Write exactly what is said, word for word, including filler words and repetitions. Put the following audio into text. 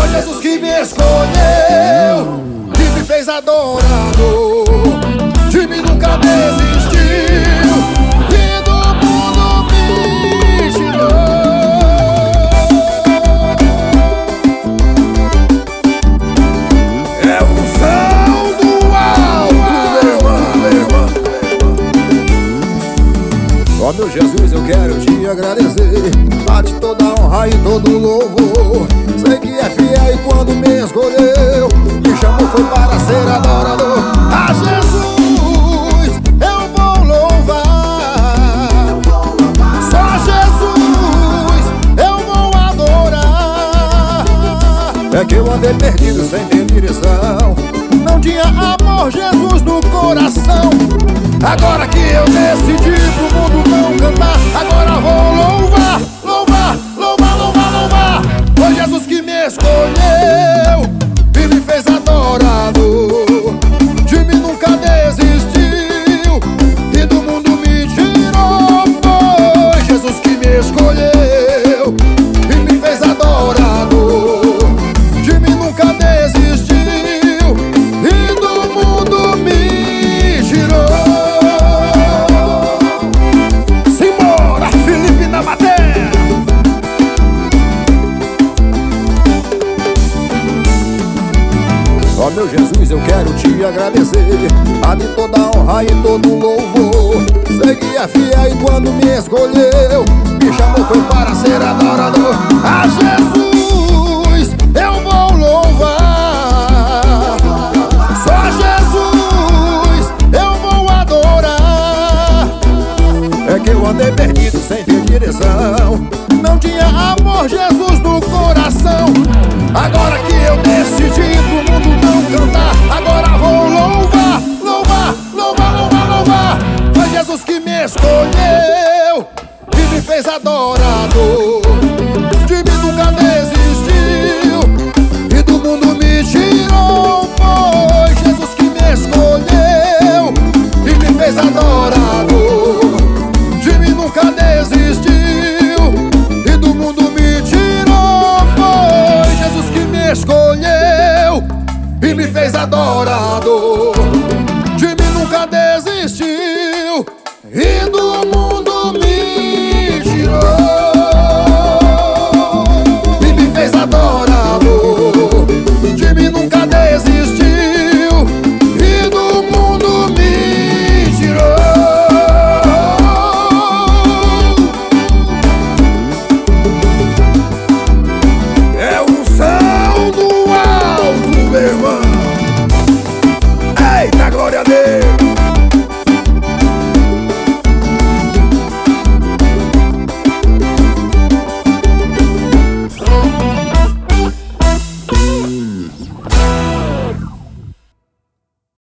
Jesus que me escolheu e me fez adorado. De mim nunca desistiu e do mundo me tirou. É o som do alto, meu irmão, meu irmão. Ó meu Jesus, eu quero te agradecer, a ti toda honra e todo louvor. Sei que é fiel e quando me escolheu, me chamou foi para ser adorador. A Jesus eu vou louvar, só Jesus eu vou adorar. É que eu andei perdido sem ter direção, não tinha amor, Jesus, no coração. Agora que eu decidi pro mundo não cantar, agora vou louvar, louvar, louvar, louvar, louvar. Foi Jesus que me escolheu e me fez adorado. De mim nunca desistiu e do mundo me tirou. Foi Jesus que me escolheu e me fez adorado. De mim nunca desistiu e do mundo me tirou. Simbora, Felipe na bateria. Ó meu Jesus, eu quero te agradecer, a de toda honra e todo louvor. Sei que é fiel e quando me escolheu, me chamou foi para ser adorador. A Jesus eu vou louvar, só Jesus eu vou adorar. É que eu andei perdido sem ter direção, não tinha amor, Jesus, no coração. Agora que eu decidi pro mundo não cantar, agora vou louvar, louvar, louvar, louvar, louvar. Foi Jesus que me escolheu e me fez adorado. De mim nunca desistiu e do mundo me tirou. Foi Jesus que me escolheu e me fez adorado. De mim nunca desistiu e do mundo me tirou. Foi Jesus que me escolheu e me fez adorar.